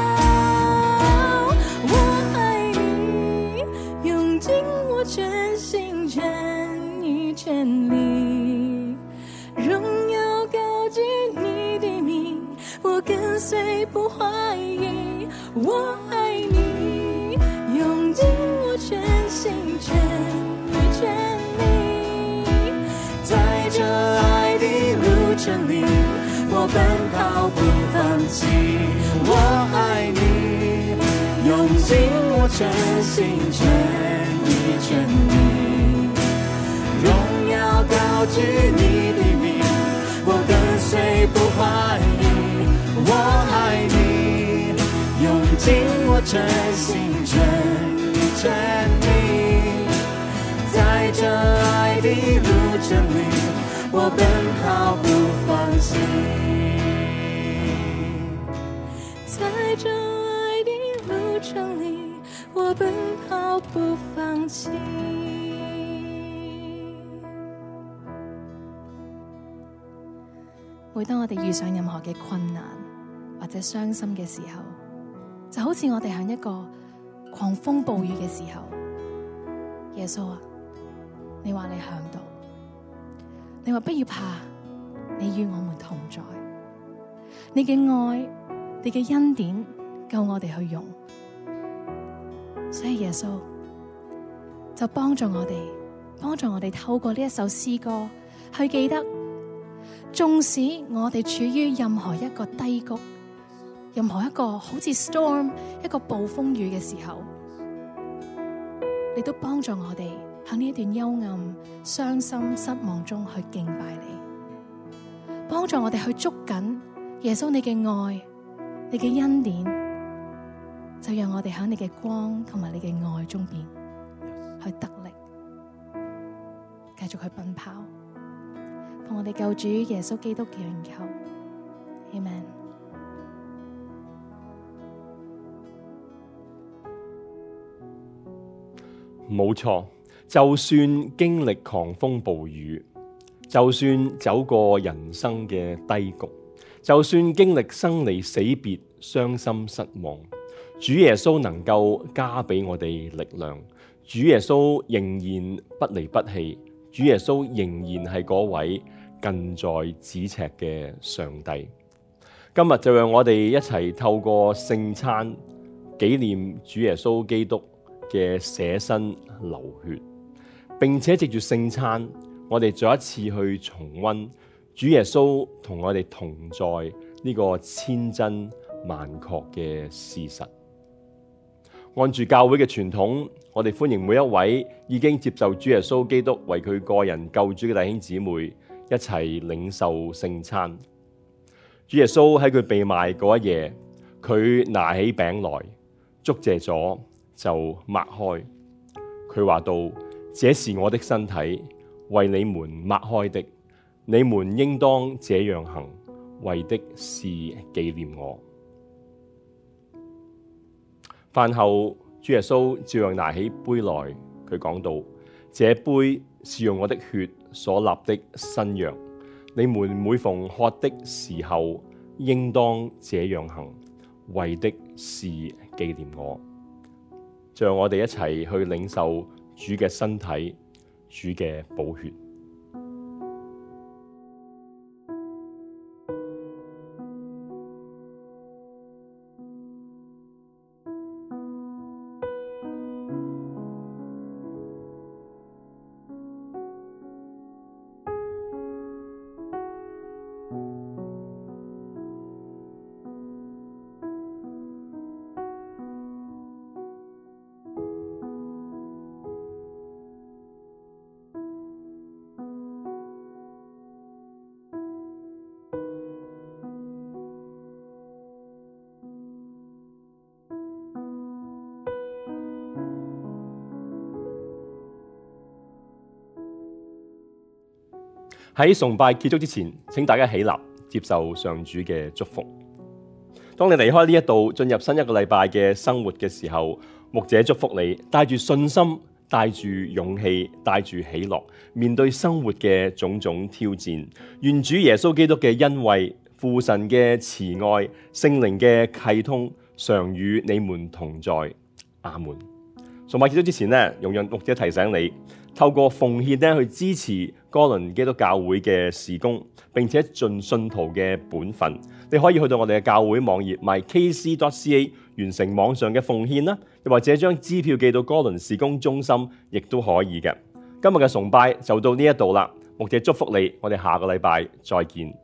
我爱你，用尽我全心全意全力，荣耀高举你的名，我跟随不怀疑。我爱你，用尽我全心全意全力，在这爱的路程里，我奔跑不放弃。我爱你，用尽我全心全意全力，荣耀高举你的名，我跟随不怀疑。我爱你，用尽我全心全意全力，在这爱的路程里，我奔跑不放弃。在这爱的路程里，我奔跑不放弃。每當我哋遇上任何嘅困難或者傷心嘅時候，就好似我哋喺一個狂風暴雨嘅時候，耶穌啊，你話你響度，你話不要怕，你與我們同在，你嘅愛，你嘅恩典夠我哋去用，所以耶穌就幫助我哋透過呢一首詩歌去記得，縱使我哋處於任何一個低谷，任何一個好似 storm 一個暴風雨嘅時候，你都幫助我哋喺呢一段幽暗、傷心、失望中去敬拜你，幫助我哋去捉緊耶穌你嘅愛、你嘅恩典，就讓我哋喺你嘅光同埋你嘅愛中邊去得力，繼續去奔跑。奉我哋救主耶穌基督嘅名求 ，Amen。 冇錯，就算經歷狂風暴雨，就算走過人生嘅低谷，就算經歷生離死別、傷心失望，主耶穌能夠加俾我哋力量。主耶穌仍然不離不棄，主耶穌仍然係嗰位近在咫尺嘅上帝。今日就讓我哋一齊透過聖餐紀念主耶穌基督嘅捨身流血，並且藉住聖餐，我哋再一次去重溫主耶穌同我哋同在呢個千真萬確嘅事實。按住教會嘅傳統，我哋歡迎每一位已經接受主耶穌基督為佢個人救主嘅弟兄姊妹一齊領受聖餐。主耶穌喺佢被賣嗰一夜，佢拿起餅來，祝謝咗就擘開。佢話到：這是我的身體，為你們擘開的，你們應當這樣行，為的是紀念我。飯後，主耶穌照樣拿起杯來，佢講到：這杯是用我的血所立的新約，你們每逢喝的時候，應當這樣行，為的是紀念我。就讓我哋一齊去領受主嘅身體，主嘅寶血。喺崇拜結束之前，請大家起立接受上主嘅祝福。當你離開呢一度，進入新一個禮拜嘅生活嘅時候，牧者祝福你，帶住信心，帶住勇氣，帶住喜樂，面對生活嘅種種挑戰。願主耶穌基督嘅恩惠、父神嘅慈愛、聖靈嘅契通，常與你們同在。阿門。崇拜結束之前呢，容讓牧者提醒你，透過奉獻咧去支持哥倫基督教會嘅事工，並且盡信徒嘅本分。你可以去到我哋嘅教會網頁 mykc.ca 完成網上嘅奉獻啦，又或者將支票寄到哥倫事工中心，亦都可以嘅。今日嘅崇拜就到呢一度啦，牧者祝福你，我哋下個禮拜再見。